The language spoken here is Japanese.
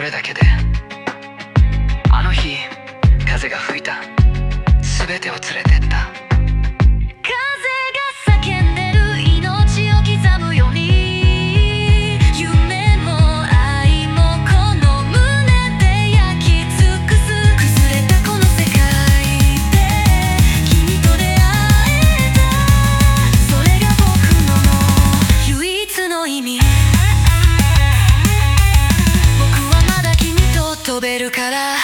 れだけであの日風が吹いた全てを連れてった風が叫んでる命を刻むように夢も愛もこの胸で焼き尽くす崩れたこの世界で君と出会えたそれが僕の唯一の意味僕はまだ君と飛べるから